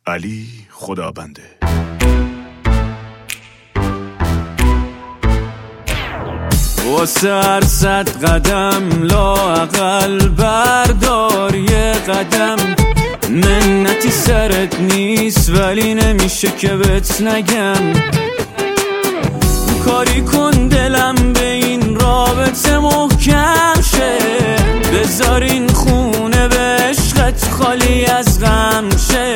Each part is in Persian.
علی خدابنده. واسه هر 100 قدم لااقل بردار یه قدم. منتی سرت نیست ولی نمیشه که بهت نگم. کاری کن دلم به این رابطه محکم شه. بذار این خونه به عشقت خالی از غم شه.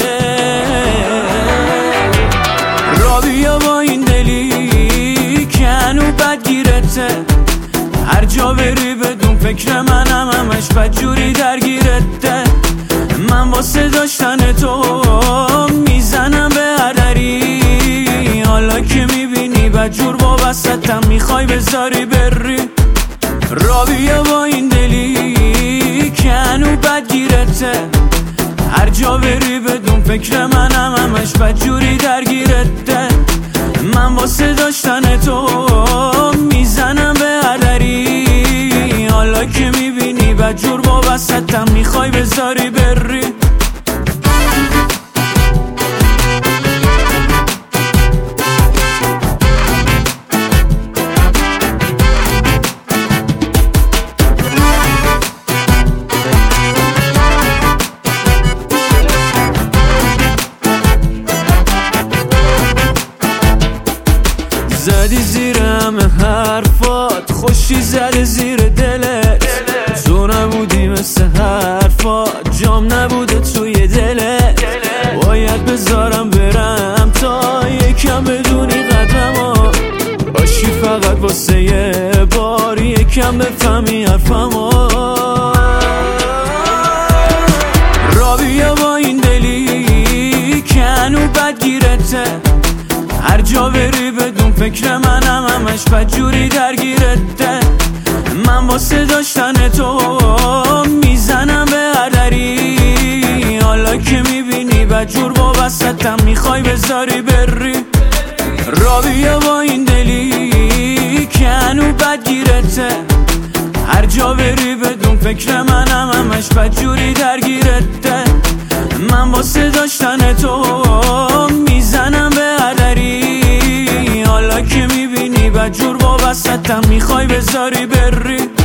را بیا با این دلی که هنو بدگیرته. هر جا بری بدون فکر منم همش بدجوری درگیرته. من واسه داشتن تو میزنم به هر دری. حالا که میبینی بدجور واسطم میخوای بذاری بری. را بیا با این دلی که هنو بدگیرته. هر جا بری بدون فکر منم همش بدجوری درگیرته. من واسه داشتن تو میزنم به هر دری. حالا که میبینی بدجور واسطم میخوای بذاری بری. زدی زیر همه حرفات، خوشی زده زیر دلت. تو نبودی مثل حرفات، جام نبوده توی دلت. باید بذارم برم تا یکم بدونی قدمو. باشی فقط واسه یه بار یکم بفهمی حرفمو. را بیا با این دلی که هنو بدگیرته. هر جا بری بدون فکر منم همش بدجوری درگیرته. من واسه داشتن تو میزنم به هر دری. حالا که میبینی بدجور واسطم میخوای بذاری بری. را بیا با این دلی که هنو بدگیرته. هر جا بری بدون فکر منم همش بدجوری درگیرته. من واسه داشتن تو میزنم به هر دری. حالا که میبینی بدجور واسطم میخوای بذاری بری.